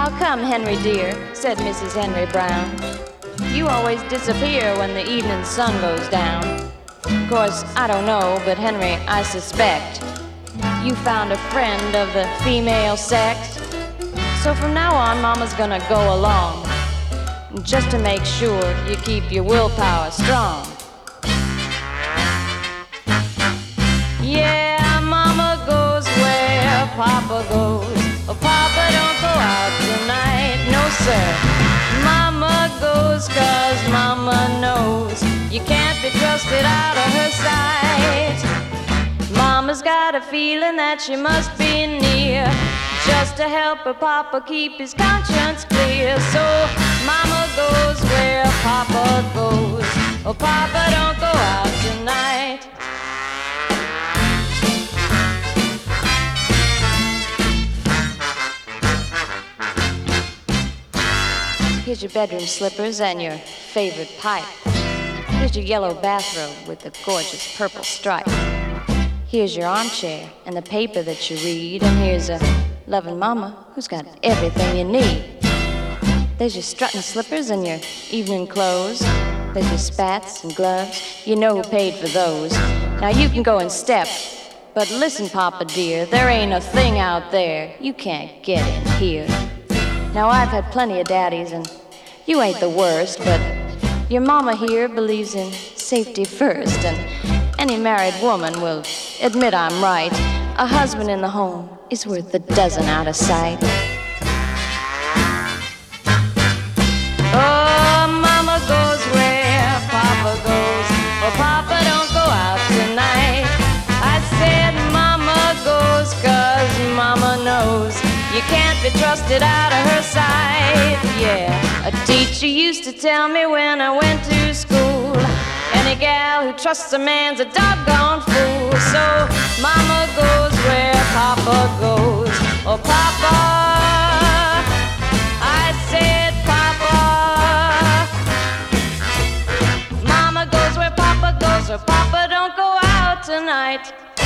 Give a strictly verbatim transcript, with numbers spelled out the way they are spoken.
"How come, Henry dear," said Missus Henry Brown, "you always disappear when the evening sun goes down? Of course, I don't know, but Henry, I suspect you found a friend of the female sex. So from now on, Mama's gonna go along, just to make sure you keep your willpower strong. Yeah, Mama goes where Papa goes. Oh, Papa, don't go out tonight, no sir. Mama goes 'cause Mama knows you can't be trusted out of her sight. Mama's got a feeling that she must be near, just to help her Papa keep his conscience clear. So Mama goes where Papa goes. Oh, Papa, don't go out tonight. Here's your bedroom slippers and your favorite pipe. Here's your yellow bathrobe with the gorgeous purple stripe. Here's your armchair and the paper that you read. And here's a loving Mama who's got everything you need. There's your strutting slippers and your evening clothes. There's your spats and gloves. You know who paid for those. Now you can go and step, but listen, Papa dear, there ain't a thing out there you can't get in here. Now I've had plenty of daddies and you ain't the worst, but your Mama here believes in safety first, and any married woman will admit I'm right. A husband in the home is worth a dozen out of sight. Oh, Mama goes where Papa goes. Oh, Papa, don't go out tonight. I said Mama goes 'cause Mama knows you can't be trusted out of her sight. Yeah, a teacher used to tell me when I went to school, any gal who trusts a man's a doggone fool. So Mama goes where Papa goes. Oh, Papa, I said Papa. Mama goes where Papa goes. Oh, Papa, don't go out tonight.